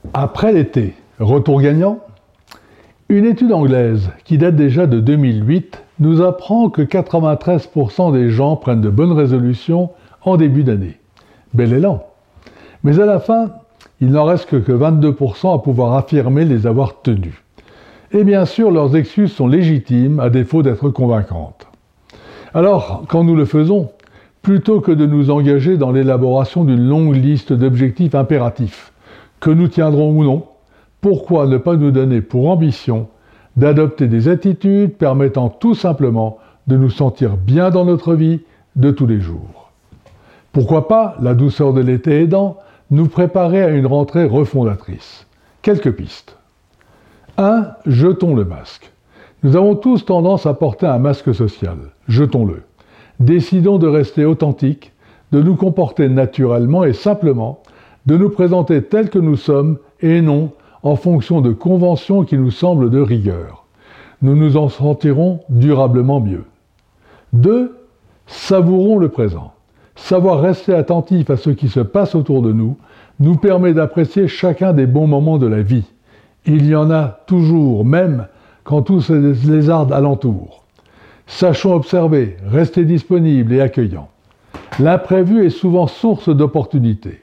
Après l'été, retour gagnant? Une étude anglaise qui date déjà de 2008 nous apprend que 93% des gens prennent de bonnes résolutions en début d'année. Bel élan. Mais à la fin, il n'en reste que 22% à pouvoir affirmer les avoir tenues. Et bien sûr, leurs excuses sont légitimes à défaut d'être convaincantes. Alors, quand nous le faisons, plutôt que de nous engager dans l'élaboration d'une longue liste d'objectifs impératifs, que nous tiendrons ou non, pourquoi ne pas nous donner pour ambition d'adopter des attitudes permettant tout simplement de nous sentir bien dans notre vie de tous les jours? Pourquoi pas, la douceur de l'été aidant, nous préparer à une rentrée refondatrice? Quelques pistes. 1. Jetons le masque. Nous avons tous tendance à porter un masque social. Jetons-le. Décidons de rester authentiques, de nous comporter naturellement et simplement, de nous présenter tels que nous sommes et non en fonction de conventions qui nous semblent de rigueur. Nous nous en sentirons durablement mieux. 2. Savourons le présent. Savoir rester attentif à ce qui se passe autour de nous nous permet d'apprécier chacun des bons moments de la vie. Il y en a toujours, même quand tout se lézarde alentour. Sachons observer, rester disponibles et accueillants. L'imprévu est souvent source d'opportunités.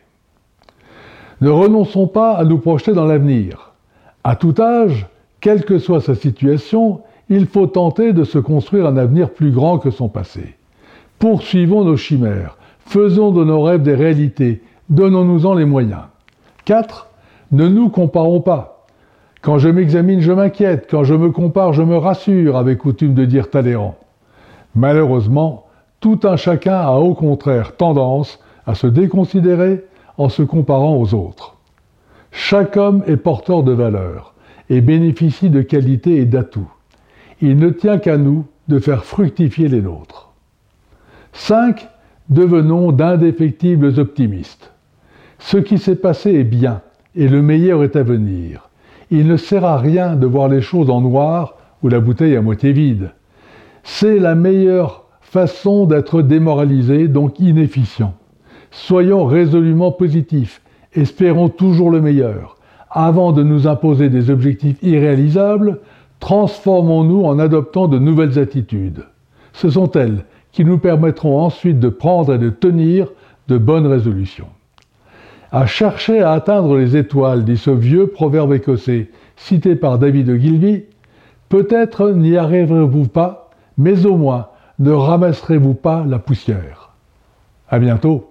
Ne renonçons pas à nous projeter dans l'avenir. À tout âge, quelle que soit sa situation, il faut tenter de se construire un avenir plus grand que son passé. Poursuivons nos chimères, faisons de nos rêves des réalités, donnons-nous-en les moyens. 4. Ne nous comparons pas. Quand je m'examine, je m'inquiète. Quand je me compare, je me rassure, avait coutume de dire Talleyrand. Malheureusement, tout un chacun a au contraire tendance à se déconsidérer en se comparant aux autres. Chaque homme est porteur de valeurs et bénéficie de qualités et d'atouts. Il ne tient qu'à nous de faire fructifier les nôtres. 5. Devenons d'indéfectibles optimistes. Ce qui s'est passé est bien et le meilleur est à venir. Il ne sert à rien de voir les choses en noir ou la bouteille à moitié vide. C'est la meilleure façon d'être démoralisé, donc inefficient. Soyons résolument positifs, espérons toujours le meilleur. Avant de nous imposer des objectifs irréalisables, transformons-nous en adoptant de nouvelles attitudes. Ce sont elles qui nous permettront ensuite de prendre et de tenir de bonnes résolutions. À chercher à atteindre les étoiles, dit ce vieux proverbe écossais, cité par David Ogilvy, peut-être n'y arriverez-vous pas, mais au moins ne ramasserez-vous pas la poussière. À bientôt.